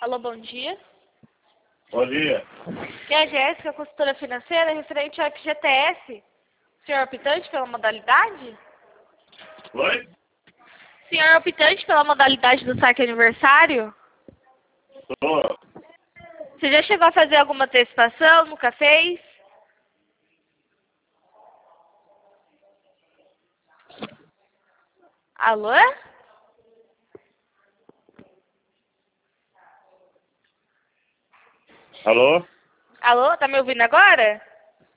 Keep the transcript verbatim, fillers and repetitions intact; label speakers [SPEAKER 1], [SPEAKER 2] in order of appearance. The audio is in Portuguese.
[SPEAKER 1] Alô, bom dia.
[SPEAKER 2] Bom dia.
[SPEAKER 1] Aqui é a Jéssica, consultora financeira, referente ao F G T S. Senhor optante pela modalidade?
[SPEAKER 2] Oi?
[SPEAKER 1] Senhor optante pela modalidade do saque aniversário?
[SPEAKER 2] Tô.
[SPEAKER 1] Você já chegou a fazer alguma antecipação? Nunca fez? Alô?
[SPEAKER 2] Alô?
[SPEAKER 1] Alô, tá me ouvindo agora?